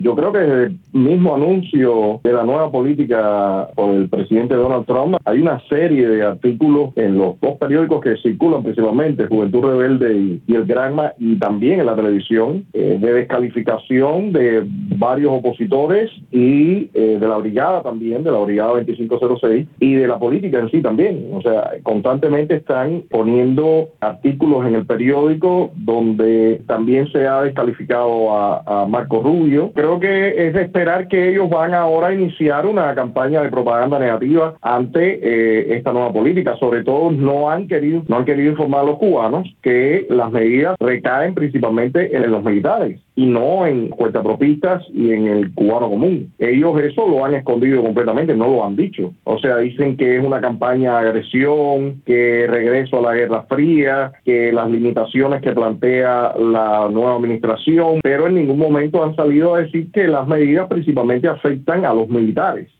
Yo creo que desde el mismo anuncio de la nueva política por el presidente Donald Trump, hay una serie de artículos en los dos periódicos que circulan principalmente, Juventud Rebelde y El Granma, y también en la televisión, de descalificación de varios opositores y de la brigada también, de la brigada 2506, y de la política en sí también. O sea, constantemente están poniendo artículos en el periódico donde también se ha descalificado a Marco Rubio. Creo que es de esperar que ellos van ahora a iniciar una campaña de propaganda negativa ante esta nueva política. Sobre todo no han querido informar a los cubanos que las medidas recaen principalmente en los militares y no en cuentapropistas y en el cubano común. Ellos eso lo han escondido completamente, no lo han dicho. O sea, dicen que es una campaña de agresión, que regreso a la Guerra Fría, que las limitaciones que plantea la nueva administración, pero en ningún momento han salido a decir que las medidas principalmente afectan a los militares.